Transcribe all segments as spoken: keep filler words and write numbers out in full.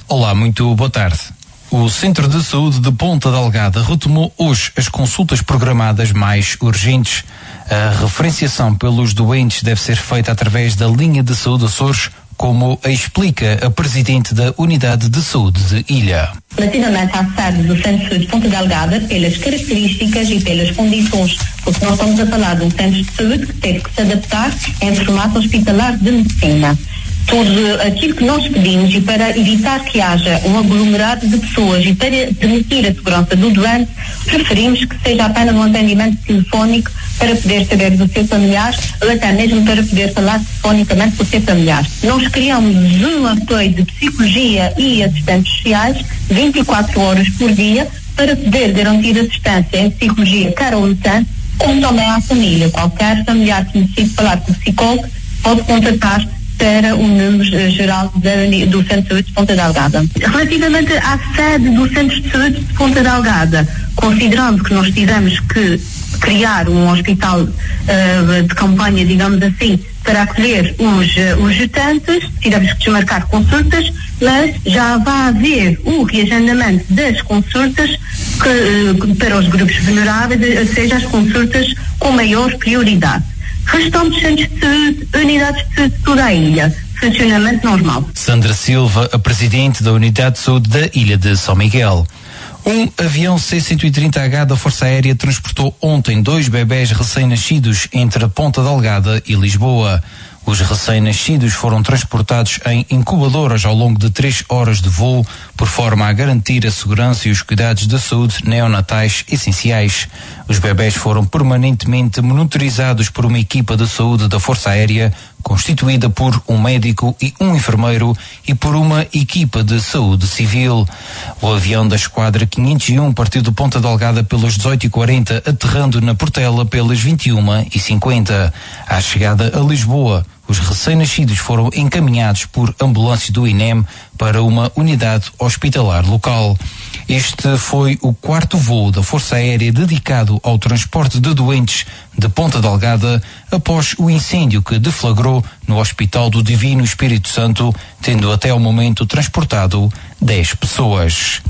Olá, muito boa tarde. O Centro de Saúde de Ponta Delgada retomou hoje as consultas programadas mais urgentes. A referenciação pelos doentes deve ser feita através da linha de saúde Açores, como explica a Presidente da Unidade de Saúde de Ilha. Relativamente à sede do Centro de Saúde de Ponta Delgada, pelas características e pelas condições, porque nós estamos a falar de um centro de saúde que teve que se adaptar em formato hospitalar de medicina. Tudo aquilo que nós pedimos, e para evitar que haja um aglomerado de pessoas e para permitir a segurança do doente, preferimos que seja apenas um atendimento telefónico para poder saber do seu familiar, ou até mesmo para poder falar telefonicamente com o seu familiar. Nós criamos um apoio de psicologia e assistentes sociais vinte e quatro horas por dia para poder garantir assistência em psicologia quer ao utente, como também à família. Qualquer familiar que necessite falar com o psicólogo pode contactar para o número geral da, do Centro de Saúde de Ponta Delgada. Relativamente à sede do Centro de Saúde de Ponta Delgada, considerando que nós tivemos que criar um hospital uh, de campanha, digamos assim, para acolher os, uh, os gestantes, tivemos que desmarcar consultas, mas já vai haver o reagendamento das consultas que, uh, para os grupos vulneráveis, ou seja, as consultas com maior prioridade. Restantes centros de saúde, unidades de saúde de toda a ilha, funcionamento normal. Sandra Silva, a Presidente da Unidade de Saúde da Ilha de São Miguel. Um avião C cento e trinta H da Força Aérea transportou ontem dois bebés recém-nascidos entre Ponta Delgada e Lisboa. Os recém-nascidos foram transportados em incubadoras ao longo de três horas de voo, por forma a garantir a segurança e os cuidados de saúde neonatais essenciais. Os bebés foram permanentemente monitorizados por uma equipa de saúde da Força Aérea, constituída por um médico e um enfermeiro e por uma equipa de saúde civil. O avião da Esquadra quinhentos e um partiu de Ponta Delgada pelas dezoito e quarenta, aterrando na Portela pelas vinte e uma e cinquenta. À chegada a Lisboa, os recém-nascidos foram encaminhados por ambulância do I N E M para uma unidade hospitalar local. Este foi o quarto voo da Força Aérea dedicado ao transporte de doentes de Ponta Delgada após o incêndio que deflagrou no Hospital do Divino Espírito Santo, tendo até ao momento transportado dez pessoas.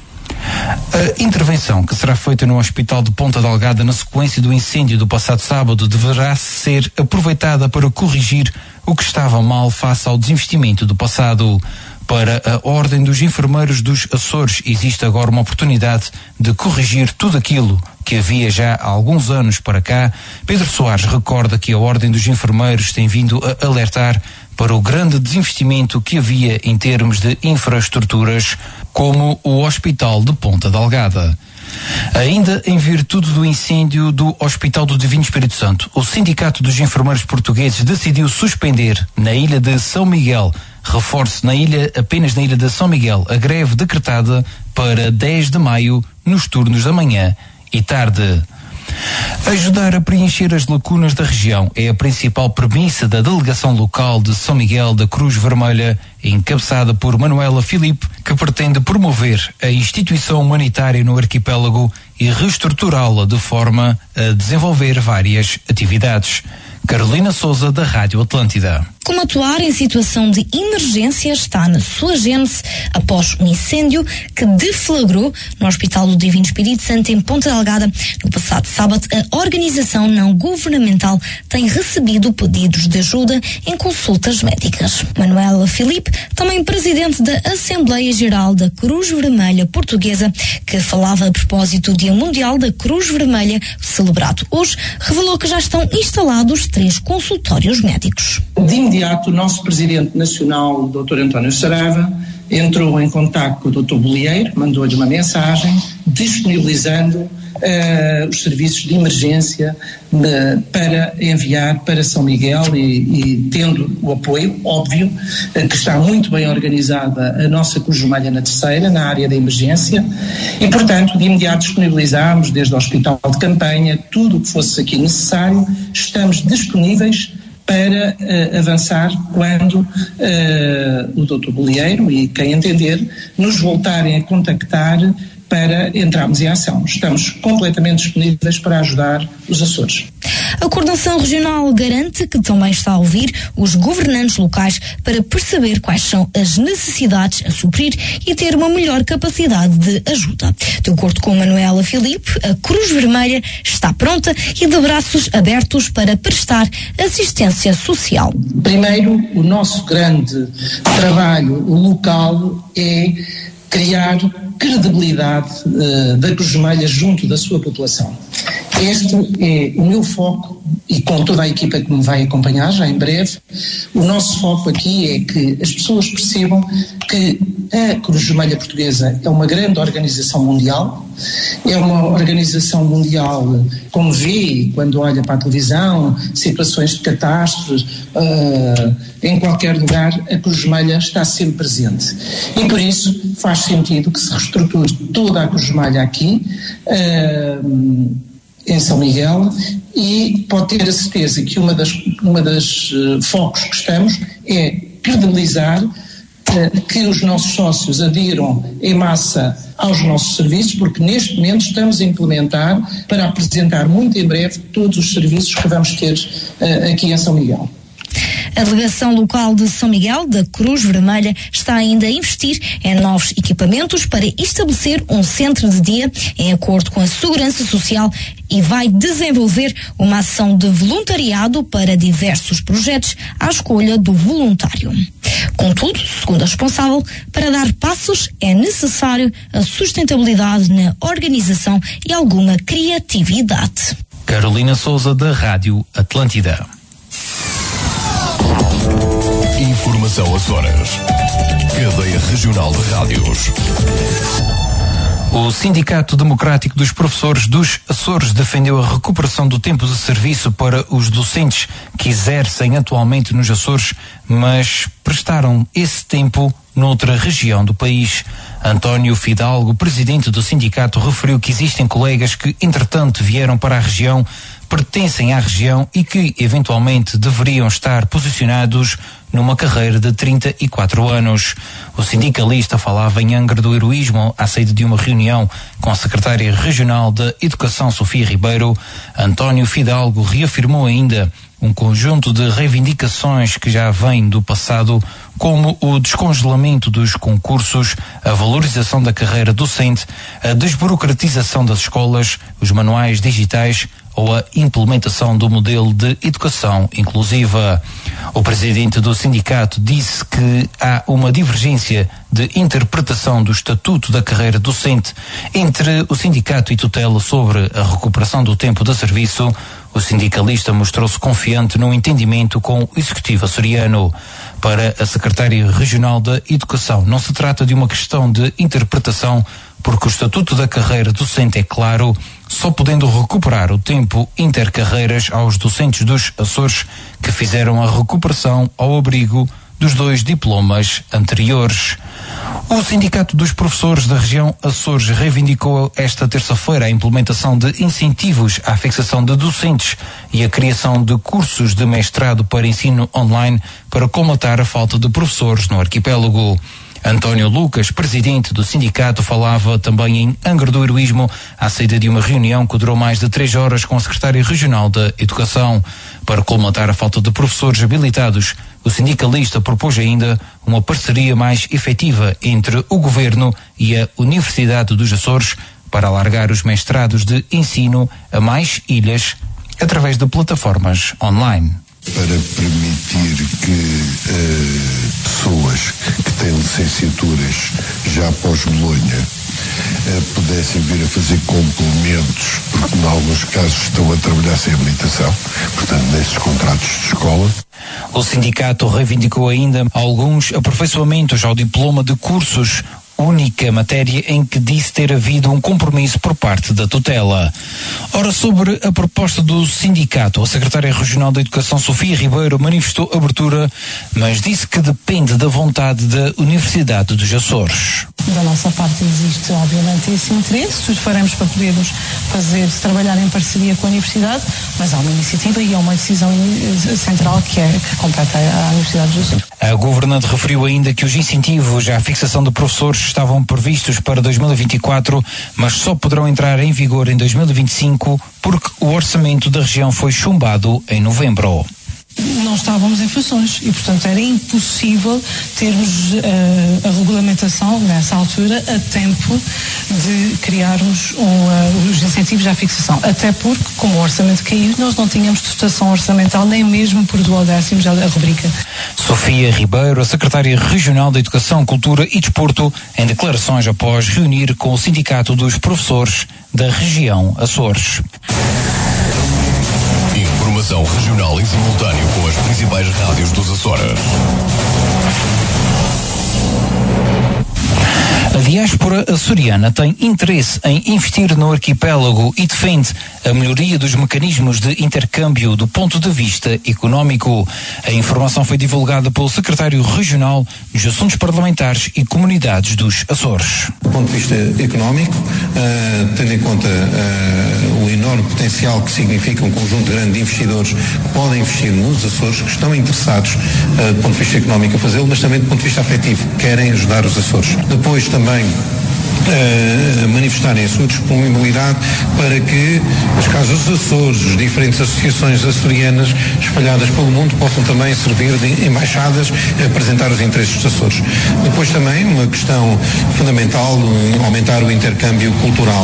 A intervenção que será feita no Hospital de Ponta Delgada na sequência do incêndio do passado sábado deverá ser aproveitada para corrigir o que estava mal face ao desinvestimento do passado. Para a Ordem dos Enfermeiros dos Açores existe agora uma oportunidade de corrigir tudo aquilo que havia já há alguns anos para cá. Pedro Soares recorda que a Ordem dos Enfermeiros tem vindo a alertar para o grande desinvestimento que havia em termos de infraestruturas, como o Hospital de Ponta Delgada. Ainda em virtude do incêndio do Hospital do Divino Espírito Santo, o Sindicato dos Enfermeiros Portugueses decidiu suspender na ilha de São Miguel, reforço na ilha, apenas na ilha de São Miguel, a greve decretada para dez de maio nos turnos da manhã e tarde. Ajudar a preencher as lacunas da região é a principal premissa da delegação local de São Miguel da Cruz Vermelha, encabeçada por Manuela Filipe, que pretende promover a instituição humanitária no arquipélago e reestruturá-la de forma a desenvolver várias atividades. Carolina Souza, da Rádio Atlântida. Como atuar em situação de emergência está na sua gênese após um incêndio que deflagrou no Hospital do Divino Espírito Santo em Ponta Delgada. No passado sábado, a organização não governamental tem recebido pedidos de ajuda em consultas médicas. Manuela Filipe, também presidente da Assembleia Geral da Cruz Vermelha Portuguesa, que falava a propósito do Dia Mundial da Cruz Vermelha, celebrado hoje, revelou que já estão instalados três consultórios médicos. De imediato, o nosso presidente nacional, o doutor António Saraiva, entrou em contato com o doutor Bolieiro, mandou-lhe uma mensagem disponibilizando uh, os serviços de emergência uh, para enviar para São Miguel e, e tendo o apoio, óbvio, uh, que está muito bem organizada a nossa Cruz Vermelha na Terceira, na área da emergência, e portanto de imediato disponibilizámos desde o hospital de campanha tudo o que fosse aqui necessário. Estamos disponíveis para uh, avançar quando uh, o doutor Bolieiro e quem entender nos voltarem a contactar para entrarmos em ação. Estamos completamente disponíveis para ajudar os Açores. A Coordenação Regional garante que também está a ouvir os governantes locais para perceber quais são as necessidades a suprir e ter uma melhor capacidade de ajuda. De acordo com Manuela Filipe, a Cruz Vermelha está pronta e de braços abertos para prestar assistência social. Primeiro, o nosso grande trabalho local é criar credibilidade uh, da Cruz Vermelha junto da sua população. Este é o meu foco, e com toda a equipa que me vai acompanhar já em breve, o nosso foco aqui é que as pessoas percebam que a Cruz Vermelha Portuguesa é uma grande organização mundial, é uma organização mundial, como vê quando olha para a televisão, situações de catástrofes, uh, em qualquer lugar a Cruz Vermelha está sempre presente. E por isso faz sentido que se reestruture toda a Cruz Vermelha aqui, uh, em São Miguel, e pode ter a certeza que uma das, uma das uh, focos que estamos é credibilizar uh, que os nossos sócios adiram em massa aos nossos serviços, porque neste momento estamos a implementar para apresentar muito em breve todos os serviços que vamos ter uh, aqui em São Miguel. A delegação local de São Miguel, da Cruz Vermelha, está ainda a investir em novos equipamentos para estabelecer um centro de dia em acordo com a Segurança Social e vai desenvolver uma ação de voluntariado para diversos projetos à escolha do voluntário. Contudo, segundo a responsável, para dar passos é necessário a sustentabilidade na organização e alguma criatividade. Carolina Souza, da Rádio Atlântida. Informação Açores. Cadeia Regional de Rádios. O Sindicato Democrático dos Professores dos Açores defendeu a recuperação do tempo de serviço para os docentes que exercem atualmente nos Açores, mas prestaram esse tempo noutra região do país. António Fidalgo, presidente do sindicato, referiu que existem colegas que, entretanto, vieram para a região, pertencem à região e que, eventualmente, deveriam estar posicionados numa carreira de trinta e quatro anos. O sindicalista falava em Angra do Heroísmo à saída de uma reunião com a secretária regional da Educação, Sofia Ribeiro. António Fidalgo reafirmou ainda um conjunto de reivindicações que já vêm do passado, como o descongelamento dos concursos, a valorização da carreira docente, a desburocratização das escolas, os manuais digitais ou a implementação do modelo de educação inclusiva. O presidente do sindicato disse que há uma divergência de interpretação do Estatuto da Carreira Docente entre o sindicato e tutela sobre a recuperação do tempo de serviço. O sindicalista mostrou-se confiante no entendimento com o executivo açoriano. Para a secretária regional da Educação, não se trata de uma questão de interpretação, porque o Estatuto da Carreira Docente é claro, só podendo recuperar o tempo intercarreiras aos docentes dos Açores que fizeram a recuperação ao abrigo dos dois diplomas anteriores. O Sindicato dos Professores da região Açores reivindicou esta terça-feira a implementação de incentivos à fixação de docentes e a criação de cursos de mestrado para ensino online para colmatar a falta de professores no arquipélago. António Lucas, presidente do sindicato, falava também em Angra do Heroísmo à saída de uma reunião que durou mais de três horas com a secretária regional da Educação. Para colmatar a falta de professores habilitados, o sindicalista propôs ainda uma parceria mais efetiva entre o governo e a Universidade dos Açores para alargar os mestrados de ensino a mais ilhas através de plataformas online. Para permitir que uh, pessoas que têm licenciaturas já pós-Bolonha uh, pudessem vir a fazer complementos, porque em alguns casos estão a trabalhar sem habilitação, portanto nesses contratos de escola. O sindicato reivindicou ainda alguns aperfeiçoamentos ao diploma de cursos, única matéria em que disse ter havido um compromisso por parte da tutela. Ora, sobre a proposta do sindicato, a secretária regional da Educação, Sofia Ribeiro, manifestou abertura, mas disse que depende da vontade da Universidade dos Açores. da nossa parte existe, obviamente, esse interesse. Tudo faremos para podermos fazer, trabalhar em parceria com a Universidade, mas há uma iniciativa e há uma decisão central que é que compete à Universidade dos Açores. A governante referiu ainda que os incentivos à fixação de professores estavam previstos para dois mil e vinte e quatro, mas só poderão entrar em vigor em dois mil e vinte e cinco porque o orçamento da região foi chumbado em novembro. Não estávamos em funções e, portanto, era impossível termos uh, a regulamentação nessa altura a tempo de criarmos um, uh, os incentivos à fixação. Até porque, como o orçamento caiu, nós não tínhamos dotação orçamental nem mesmo por duodécimos a rubrica. Sofia Ribeiro, a secretária regional de Educação, Cultura e Desporto, em declarações após reunir com o Sindicato dos Professores da região Açores. Informação regional em simultâneo com as principais rádios dos Açores. A diáspora açoriana tem interesse em investir no arquipélago e defende a melhoria dos mecanismos de intercâmbio do ponto de vista económico. A informação foi divulgada pelo secretário regional dos Assuntos Parlamentares e Comunidades dos Açores. Do ponto de vista económico, uh, tendo em conta uh, o enorme potencial que significa um conjunto de grandes investidores que podem investir nos Açores, que estão interessados uh, do ponto de vista económico a fazê-lo, mas também do ponto de vista afetivo, querem ajudar os Açores. Depois também Uh, manifestarem a sua disponibilidade para que as Casas dos Açores, as diferentes associações açorianas espalhadas pelo mundo possam também servir de embaixadas a apresentar os interesses dos Açores. Depois também uma questão fundamental, aumentar o intercâmbio cultural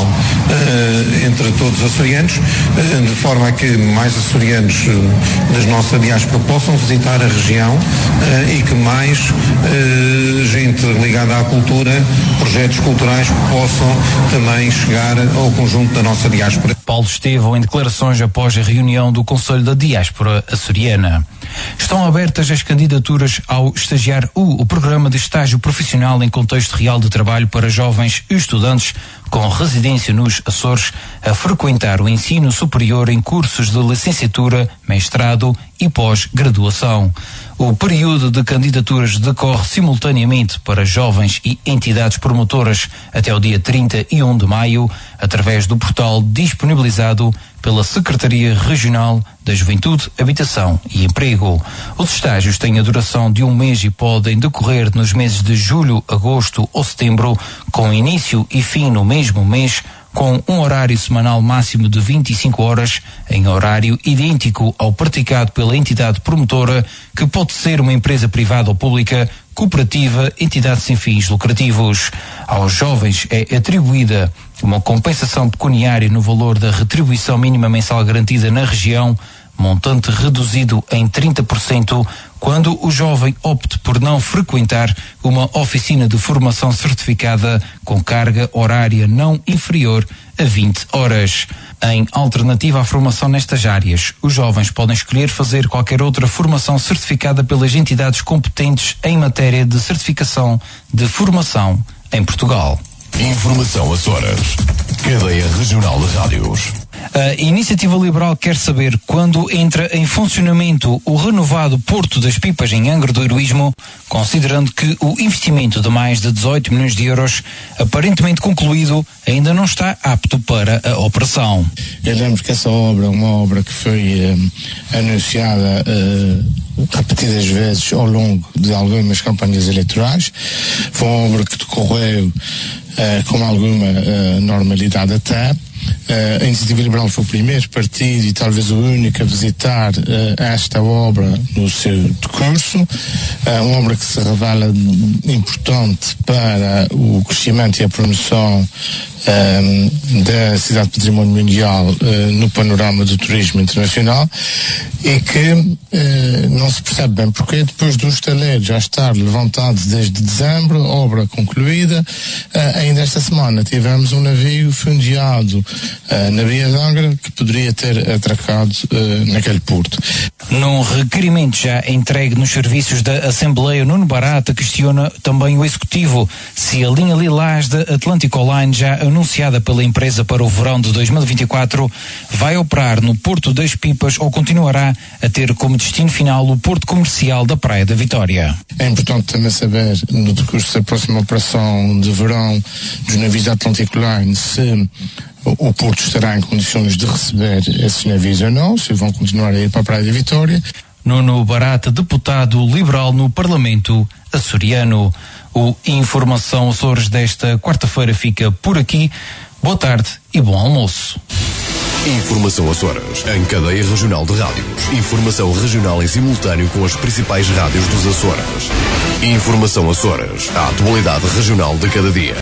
uh, entre todos os açorianos, uh, de forma a que mais açorianos uh, da nossa diáspora possam visitar a região uh, e que mais uh, gente ligada à cultura, projetos culturais possam também chegar ao conjunto da nossa diáspora. Paulo Estevão, em declarações após a reunião do Conselho da Diáspora Açoriana. Estão abertas as candidaturas ao Estagiar U, o programa de estágio profissional em contexto real de trabalho para jovens estudantes com residência nos Açores a frequentar o ensino superior em cursos de licenciatura, mestrado e pós-graduação. O período de candidaturas decorre simultaneamente para jovens e entidades promotoras até o dia trinta e um de maio, através do portal disponibilizado pela Secretaria Regional da Juventude, Habitação e Emprego. Os estágios têm a duração de um mês e podem decorrer nos meses de julho, agosto ou setembro, com início e fim no mesmo mês, com um horário semanal máximo de vinte e cinco horas, em horário idêntico ao praticado pela entidade promotora, que pode ser uma empresa privada ou pública, cooperativa, entidade sem fins lucrativos. Aos jovens é atribuída uma compensação pecuniária no valor da retribuição mínima mensal garantida na região, montante reduzido em trinta por cento, quando o jovem opte por não frequentar uma oficina de formação certificada com carga horária não inferior a vinte horas. Em alternativa à formação nestas áreas, os jovens podem escolher fazer qualquer outra formação certificada pelas entidades competentes em matéria de certificação de formação em Portugal. Informação Açores. Cadeia Regional de Rádios. A Iniciativa Liberal quer saber quando entra em funcionamento o renovado Porto das Pipas em Angra do Heroísmo, considerando que o investimento de mais de dezoito milhões de euros, aparentemente concluído, ainda não está apto para a operação. Eu lembro que essa obra é uma obra que foi eh, anunciada eh, repetidas vezes ao longo de algumas campanhas eleitorais. Foi uma obra que decorreu eh, com alguma eh, normalidade até. Uh, a Iniciativa Liberal foi o primeiro partido e talvez o único a visitar uh, esta obra no seu decurso, uh, uma obra que se revela importante para o crescimento e a promoção um, da cidade de património mundial uh, no panorama do turismo internacional, e que uh, não se percebe bem porque depois do estaleiro já estar levantado desde dezembro, obra concluída, uh, ainda esta semana tivemos um navio fundeado uh, na Via d'Angra que poderia ter atracado uh, naquele porto. Num requerimento já entregue nos serviços da Assembleia, Nuno Barata questiona também o Executivo se a linha Lilás da Atlantic Line, já anunciada pela empresa para o verão de dois mil e vinte e quatro, vai operar no Porto das Pipas ou continuará a ter como destino final o Porto Comercial da Praia da Vitória. É importante também saber, no decurso da próxima operação de verão dos navios da Atlantic Line, se o Porto estará em condições de receber esses navios ou não, se vão continuar a ir para a Praia da Vitória. Nuno Barata, deputado liberal no Parlamento açoriano. O Informação Açores desta quarta-feira fica por aqui. Boa tarde e bom almoço. Informação Açores, em cadeia regional de rádios. Informação regional em simultâneo com as principais rádios dos Açores. Informação Açores, a atualidade regional de cada dia.